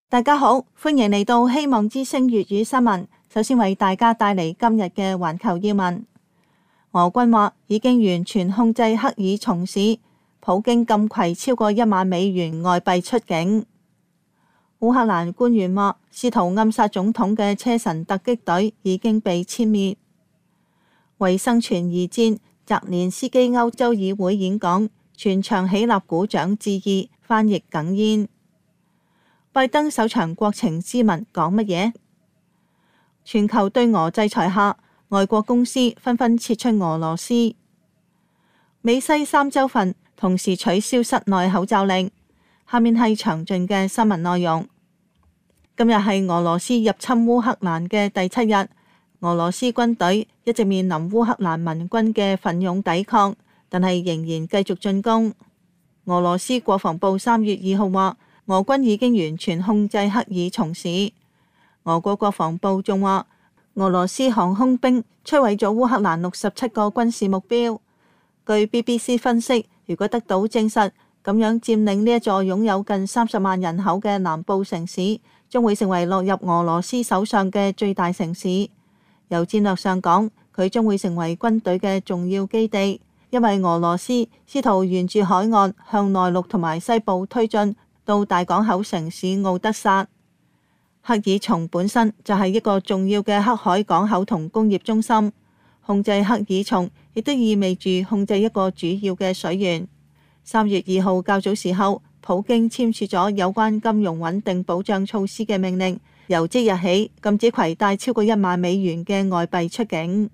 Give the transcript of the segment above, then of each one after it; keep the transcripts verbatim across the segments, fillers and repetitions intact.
大家好，歡迎嚟到希望之聲粵語新聞。首先為大家帶嚟今日嘅環球要聞。俄軍話已經完全控制克爾松市，普京禁攜超過一萬美元外幣出境。烏克蘭官員話，試圖暗殺總統嘅車臣突擊隊已經被殲滅。為生存而戰，澤連斯基歐洲議會演講，全場起立鼓掌致意，翻譯哽咽。拜登首場國情咨文講乜嘢？全球對俄制裁下，外國公司紛紛撤出俄羅斯。美西三州份同時取消室內口罩令。下面係詳盡嘅新聞內容。今日係俄羅斯入侵烏克蘭嘅第七日，俄羅斯軍隊一直面臨烏克蘭民軍嘅奮勇抵抗，但係仍然繼續進攻。俄羅斯國防部三月二號話，俄軍已經完全控制克爾松市。俄國國防部仲話，俄羅斯航空兵摧毀咗烏克蘭六十七個軍事目標。據 B B C 分析，如果得到證實，咁樣佔領呢一座擁有近三十萬人口嘅南部城市，將會成為落入俄羅斯手上嘅最大城市。由戰略上講，佢將會成為軍隊嘅重要基地，因為俄羅斯試圖沿住海岸向內陸同埋西部推進，到大港口城市奧德薩。克爾松本身就係一個重要嘅黑海港口同工業中心，控制克爾松亦都意味住控制一個主要嘅水源。三月二號較早時候，普京簽署咗有關金融穩定保障措施嘅命令，由即日起禁止攜帶超過一萬美元嘅外幣出境。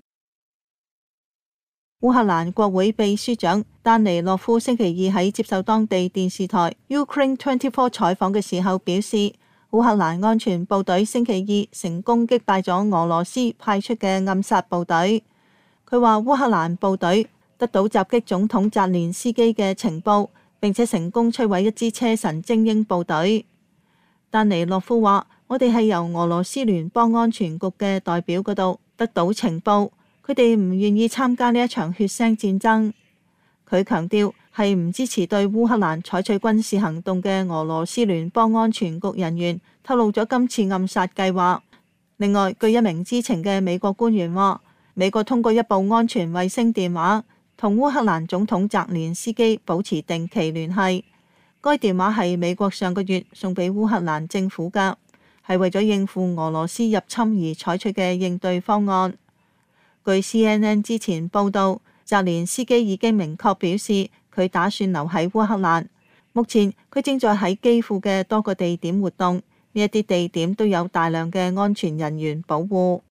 烏克蘭國會秘書長丹尼洛夫星期二喺接受當地電視台 Ukraine twenty four 採訪嘅時候表示，烏克蘭安全部隊星期二成功擊敗咗俄羅斯派出嘅暗殺部隊。佢話烏克蘭部隊得到襲擊總統澤連斯基嘅情報，並且成功摧毀一支車臣精英部隊。丹尼洛夫話，我哋係由俄羅斯聯邦安全局嘅代表嗰度得到情報，佢哋唔願意參加呢一場血腥戰爭。佢強調係唔支持對烏克蘭採取軍事行動嘅俄羅斯聯邦安全局人員透露咗今次暗殺計劃。另外，據一名知情嘅美國官員話，美國通過一部安全衛星電話同烏克蘭總統澤連斯基保持定期聯繫。該電話係美國上個月送俾烏克蘭政府㗎，係為咗應付俄羅斯入侵而採取嘅應對方案。據 C N N 之前報道，澤連斯基已經明確表示佢打算留喺烏克蘭。目前佢正在喺基輔嘅多個地點活動，呢一啲地點都有大量嘅安全人員保護。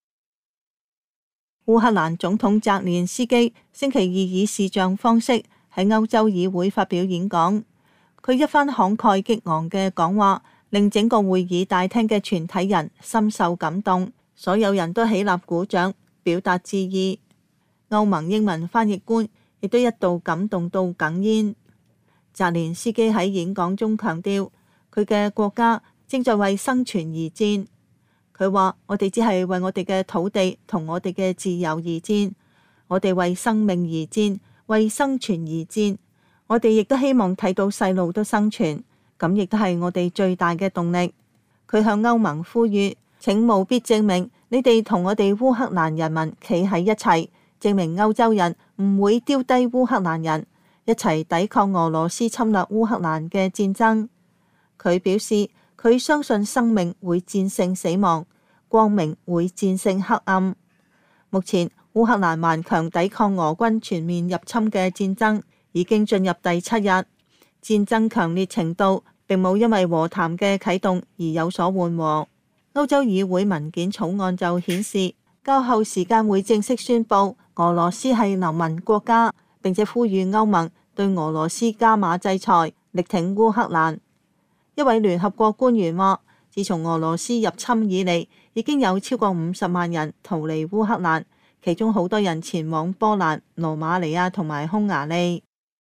烏克蘭總統澤連斯基星期二以視像方式喺歐洲議會發表演講，佢一番慷慨激昂嘅講話，令整個會議大廳嘅全體人深受感動，所有人都起立鼓掌，表達致意。歐盟英文翻譯官亦都一度感動到哽咽。澤連斯基喺演講中強調，佢嘅國家正在為生存而戰。佢話，我哋只係為我哋嘅土地同我哋嘅自由而戰，我哋為生命而戰，為生存而戰。我哋亦都希望睇到細路都生存，咁亦都係我哋最大嘅動力。佢向歐盟呼籲，請務必證明你哋同我哋烏克蘭人民企喺一齊，證明歐洲人唔會丟低烏克蘭人，一齊抵抗俄羅斯侵略烏克蘭嘅戰爭。佢表示，佢相信生命會戰勝死亡，光明會戰勝黑暗。目前烏克蘭頑強抵抗俄軍全面入侵嘅戰爭已經進入第七日，戰爭強烈程度並冇因為和談嘅啟動而有所緩和。歐洲議會文件草案就顯示，較後時間會正式宣布俄羅斯係流氓國家，並且呼籲歐盟對俄羅斯加碼制裁，力挺烏克蘭。一位聯合國官員話，自從俄羅斯入侵以嚟，已經有超過五十萬人逃離烏克蘭，其中好多人前往波蘭、羅馬尼亞同埋匈牙利。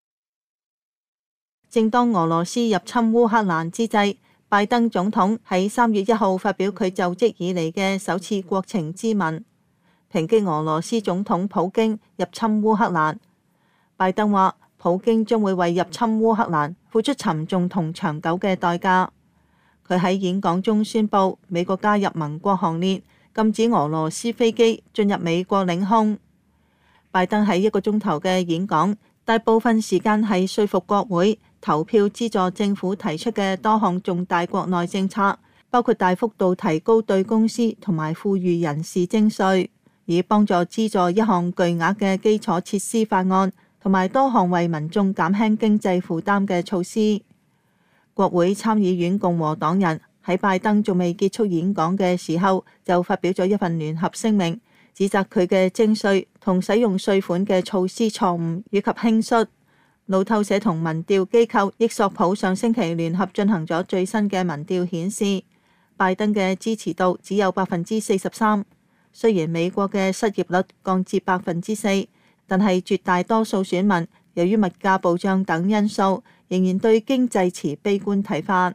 正當俄羅斯入侵烏克蘭之際，拜登總統喺三月一號發表佢就職以嚟嘅首次國情咨文，抨擊俄羅斯總統普京入侵烏克蘭。拜登話，普京將會為入侵烏克蘭付出沉重同長久嘅代價。 佢喺演講中宣布美國加入盟國行列，禁止俄羅斯飛機進入美國領空。拜登喺一個鐘頭嘅演講，大部分時間係說服國會投票資助政府提出嘅多項重大國內政策，包括大幅度提高對公司同埋富裕人士徵稅，以幫助資助一項巨額嘅基礎設施法案，同埋多項為民眾減輕經濟負擔嘅措施。國會參議院共和黨人喺拜登仲未結束演講嘅時候，就發表咗一份聯合聲明，指責佢嘅徵稅同使用稅款嘅措施錯誤以及輕率。路透社同民調機構益索普上星期聯合進行咗最新嘅民調顯示，拜登嘅支持度只有百分之四十三。雖然美國嘅失業率降至百分之四，但係絕大多數選民由於物價暴漲等因素，仍然對經濟持悲觀睇法。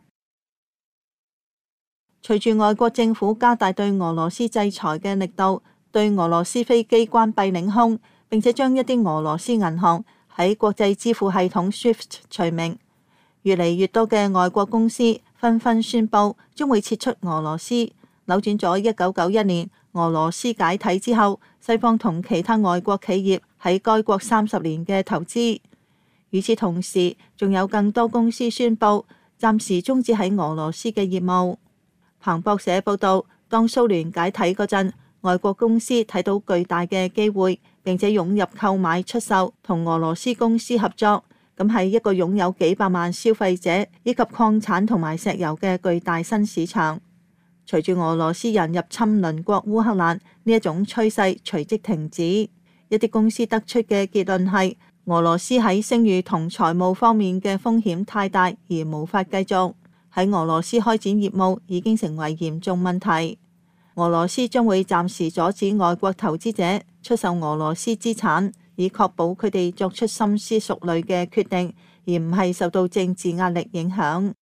隨住外國政府加大對俄羅斯制裁嘅力度，對俄羅斯飛機關閉領空，並且將一啲俄羅斯銀行喺國際支付系統 SWIFT 除名，越嚟越多嘅外國公司紛紛宣布將會撤出俄羅斯，扭轉咗一九九一年俄羅斯解體之後，西方同其他外國企業喺該國三十年嘅投資。與此同時，仲有更多公司宣布暫時終止喺俄羅斯嘅業務。彭博社報道，當蘇聯解體嗰陣，外國公司睇到巨大嘅機會，並且湧入購買、出售同俄羅斯公司合作，咁係一個擁有幾百萬消費者以及礦產同埋石油嘅巨大新市場。隨住俄羅斯人入侵鄰國烏克蘭，呢一種趨勢隨即停止。一啲公司得出嘅結論係，俄羅斯喺聲譽同財務方面嘅風險太大，而無法繼續。喺俄羅斯開展業務已經成為嚴重問題。俄羅斯將會暫時阻止外國投資者出售俄羅斯資產，以確保佢哋作出深思熟慮嘅決定，而唔係受到政治壓力影響。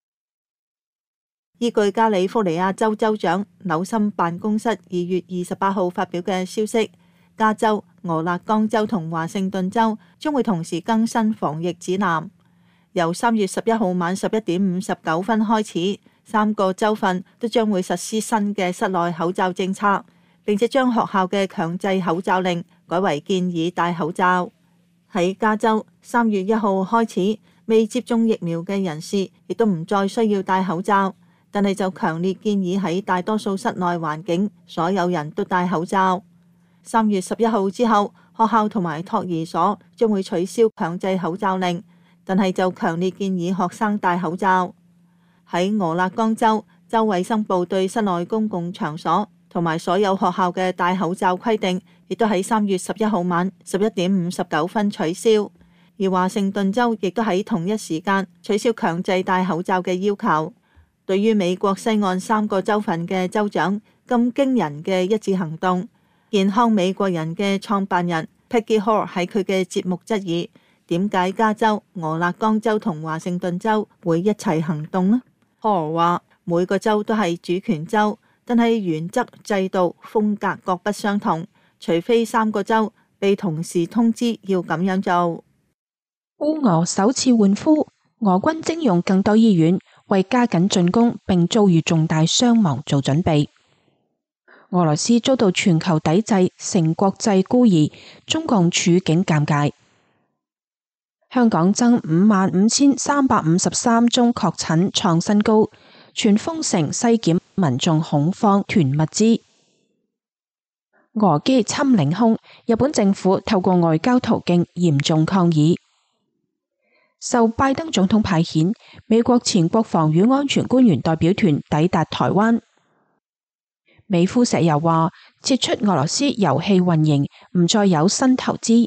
依據加利福尼亞州州長紐森辦公室二月二十八號發表嘅消息，加州、俄勒岡州同華盛頓州將會同時更新防疫指南。由三月十一號晚十一點五十九分開始，三個州份都將會實施新嘅室內口罩政策，並且將學校嘅強制口罩令改為建議戴口罩。喺加州，三月一號開始，未接種疫苗嘅人士亦都唔再需要戴口罩，但係就強烈建議喺大多數室內環境，所有人都戴口罩。三月十一號之後，學校同埋托兒所將會取消強制口罩令，但係就強烈建議學生戴口罩。喺俄勒岡州，州衛生部對室內公共場所同埋所有學校嘅戴口罩規定，亦都喺三月十一號晚十一點五十九分取消。而華盛頓州亦都喺同一時間取消強制戴口罩嘅要求。對於美國西岸三個州份嘅州長咁驚人嘅一致行動，健康美國人嘅創辦人 Peggy Hall 喺佢嘅節目質疑，點解加州、俄勒岡州同華盛頓州會一齊行動呢？Hall 話每個州都係主權州，但係原則、制度、風格各不相同，除非三個州被同時通知要咁樣做。 烏俄首次換俘，俄軍徵用更多醫院，為加緊進攻並遭遇重大傷亡做準備。俄羅斯遭到全球抵制，成國際孤兒，中共處境尷尬。香港增五萬五千三百五十三宗確診創新高，全封城篩檢，民眾恐慌囤物資。俄機侵領空，日本政府透過外交途徑嚴重抗議。受拜登總統派遣，美國前國防與安全官員代表團抵達台灣。美孚石油話撤出俄羅斯油氣運營，唔再有新投資。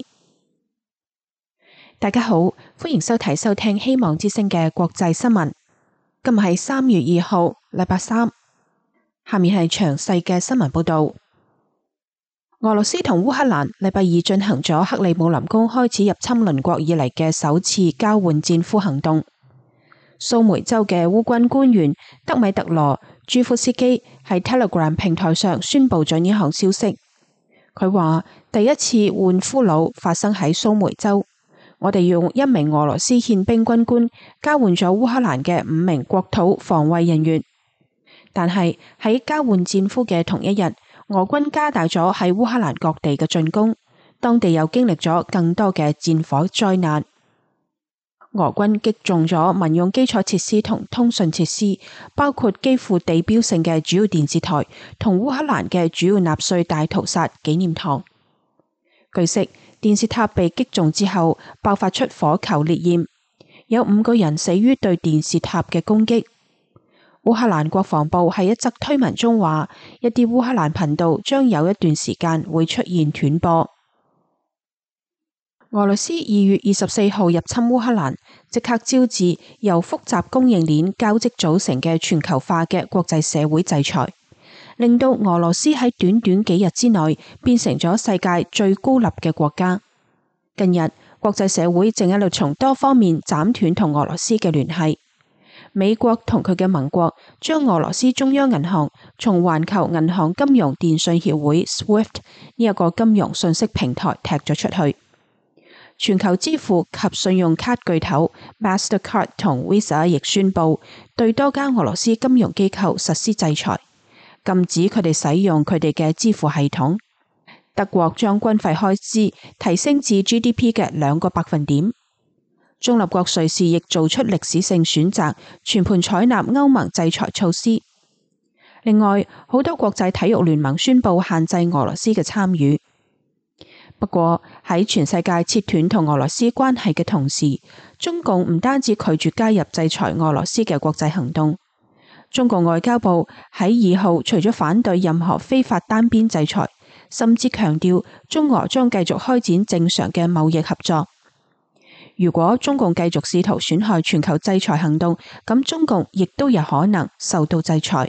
大家好，歡迎收睇收聽希望之聲嘅國際新聞。今日係三月二號，禮拜三。下面係詳細嘅新聞報道。俄羅斯同烏克蘭禮拜二進行咗克里姆林宮開始入侵鄰國以嚟嘅首次交換戰俘行動。蘇梅州嘅烏軍官員德米特羅朱夫斯基喺 Telegram 平台上宣布咗呢項消息。佢話第一次換俘虜發生喺蘇梅州。 我哋用一名俄羅斯憲兵軍官交換咗烏克蘭嘅五名國土防衛人員。但係喺交換戰俘嘅同一日，俄軍加大咗喺烏克蘭各地嘅進攻，當地又經歷咗更多嘅戰火災難。俄軍擊中咗民用基礎設施同通訊設施，包括基輔地標性嘅主要電視台同烏克蘭嘅主要納粹大屠殺紀念堂。據悉，電視塔被擊中之後爆發出火球烈焰，有五個人死於對電視塔嘅攻擊。烏克蘭國防部喺一則推文中話，一啲烏克蘭頻道將有一段時間會出現斷播。俄羅斯二月二十四號入侵烏克蘭，即刻招致由複雜供應鏈交織組成嘅全球化嘅國際社會制裁，令到俄羅斯喺短短幾日之內變成咗世界最孤立嘅國家。近日，國際社會正喺度從多方面斬斷同俄羅斯嘅聯繫。美國同佢嘅盟國將俄羅斯中央銀行從環球銀行金融電訊協會 SWIFT 呢一個金融信息平台踢咗出去。全球支付及信用卡巨頭 Mastercard 同 Visa 亦宣布對多間俄羅斯金融機構實施制裁，禁止佢哋使用佢哋嘅支付系統。德國將軍費開支提升至 G D P 嘅兩個百分點。中立國瑞士亦做出歷史性選擇，全盤採納歐盟制裁措施。另外，好多國際體育聯盟宣布限制俄羅斯嘅參與。不過喺全世界切斷同俄羅斯關係嘅同時，中共唔單止拒絕加入制裁俄羅斯嘅國際行動。中共外交部喺二號除咗反對任何非法單邊制裁，甚至強調中俄將繼續開展正常嘅貿易合作。如果中共繼續試圖損害全球制裁行動，咁中共亦都有可能受到制裁。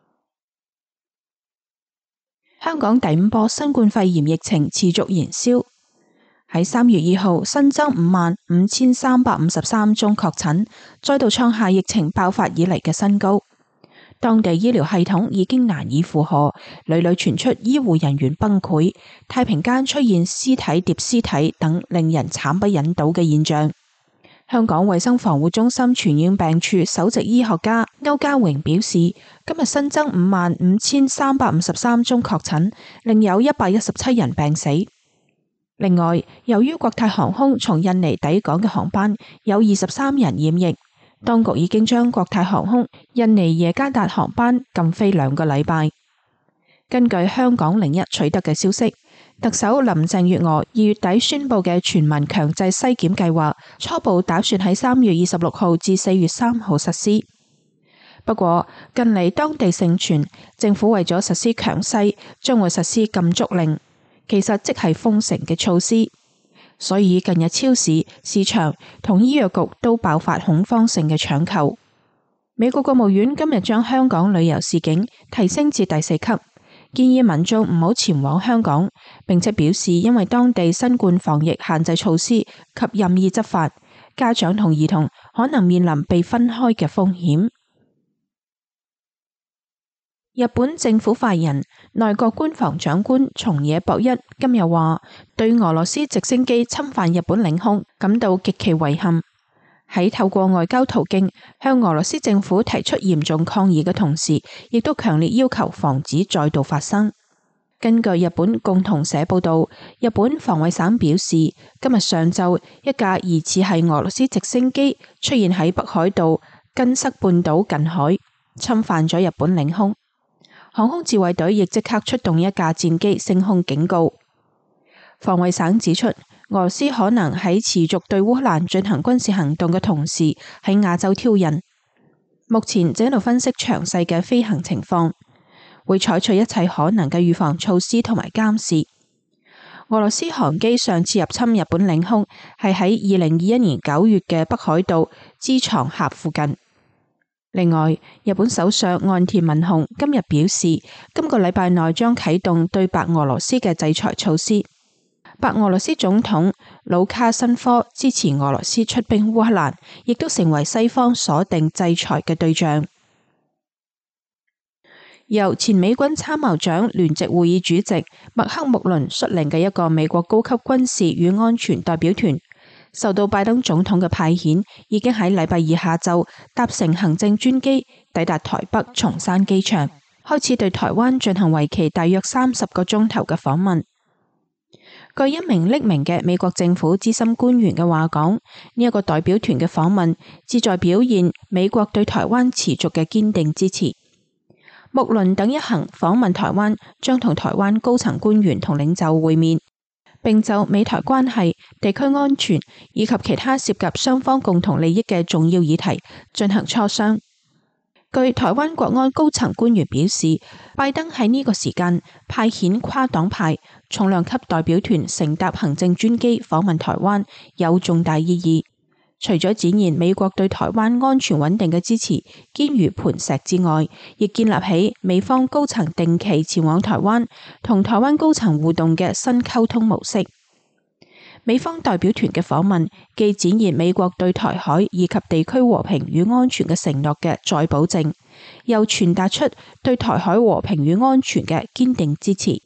香港第五波新冠肺炎疫情持續延燒，喺三月二號新增五萬五千三百五十三宗確診，再度創下疫情爆發以嚟嘅新高。當地醫療系統已經難以負荷，屢屢傳出醫護人員崩潰、太平間出現屍體疊屍體等令人慘不忍睹嘅現象。香港衛生防護中心傳染病處首席醫學家歐家榮表示，今日新增五萬五千三百五十三宗確診，另有一百一十七人病死。另外，由於國泰航空從印尼抵港嘅航班有二十三人染疫，當局已經將國泰航空印尼耶加達航班禁飛兩個禮拜。根據香港零一取得嘅消息，特首林鄭月娥二月底宣布嘅全民強制篩檢計劃，初步打算喺三月二十六號至四月三號實施。不過近嚟當地盛傳，政府為咗實施強篩，將會實施禁足令，其實即係封城嘅措施。所以近日超市、市場同醫藥局都爆發恐慌性嘅搶購。美國國務院今日將香港旅遊示警提升至第四級，建議民眾唔好前往香港，並且表示因為當地新冠防疫限制措施及任意執法，家長同兒童可能面臨被分開嘅風險。日本政府發言人、內閣官房長官松野博一今日話，對俄羅斯直升機侵犯日本領空感到極其遺憾，喺透過外交途徑向俄羅斯政府提出嚴重抗議嘅同時，亦都強烈要求防止再度發生。根據日本共同社報道，日本防衛省表示，今日上晝一架疑似係俄羅斯直升機出現喺北海道根室半島近海，侵犯咗日本領空。航空自衛隊亦即刻出動一架戰機升空警告。防衛省指出，俄羅斯可能喺持續對烏克蘭進行軍事行動嘅同時，喺亞洲挑釁。目前正喺度分析詳細嘅飛行情況，會採取一切可能嘅預防措施同埋監視。俄羅斯航機上次入侵日本領空係喺二零二一年九月嘅北海道知床岬附近。另外，日本首相岸田文雄今日表示，今個禮拜內將啟動對白俄羅斯嘅制裁措施。白俄羅斯總統盧卡申科支持俄羅斯出兵烏克蘭，亦都成為西方鎖定制裁嘅對象。由前美軍參謀長聯席會議主席麥克穆倫率領嘅一個美國高級軍事與安全代表團， 受到拜登總統嘅派遣，已經喺禮拜二下晝搭乘行政專機抵達台北松山機場，開始對台灣進行為期大約三十個鐘頭嘅訪問。據一名匿名嘅美國政府資深官員嘅話講，呢一個代表團嘅訪問旨在表現美國對台灣持續嘅堅定支持。睦鄰等一行訪問台灣，將同台灣高層官員同領袖會面，並就美台關係、地區安全以及其他涉及雙方共同利益嘅重要議題進行磋商。據台灣國安高層官員表示，拜登喺呢個時間派遣跨黨派重量級代表團乘搭行政專機訪問台灣，有重大意義。除咗展現美國對台灣安全穩定嘅支持堅如磐石之外，亦建立起美方高層定期前往台灣同台灣高層互動嘅新溝通模式。美方代表團嘅訪問既展現美國對台海以及地區和平與安全嘅承諾嘅再保證，又傳達出對台海和平與安全嘅堅定支持。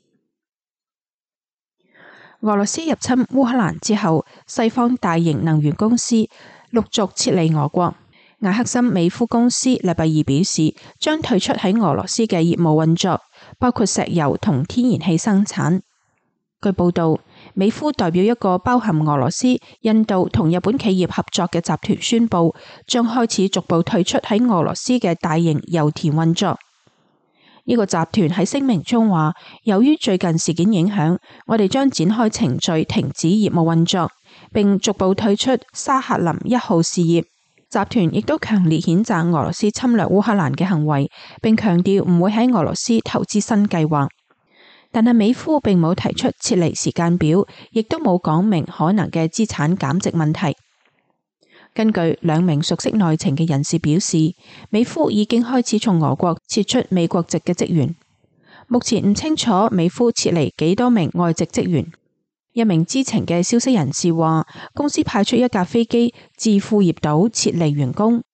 俄羅斯入侵烏克蘭之後，西方大型能源公司陸續撤離俄國。埃克森美孚公司禮拜二表示，將退出喺俄羅斯嘅業務運作，包括石油同天然氣生產。據報道，美孚代表一個包含俄羅斯、印度同日本企業合作嘅集團宣布，將開始逐步退出喺俄羅斯嘅大型油田運作。呢個集團喺聲明中話，由於最近事件影響，我哋將展開程序停止業務運作，並逐步退出沙克林一號事業。集團亦都強烈譴責俄羅斯侵略烏克蘭嘅行為，並強調唔會喺俄羅斯投資新計劃。但係美孚並冇提出撤離時間表，亦都冇講明可能嘅資產減值問題。根據兩名熟悉內情嘅人士表示，美孚已經開始從俄國撤出美國籍嘅職員，目前唔清楚美孚撤離幾多名外籍職員。一名知情嘅消息人士話，公司派出一架飛機自庫頁島撤離員工。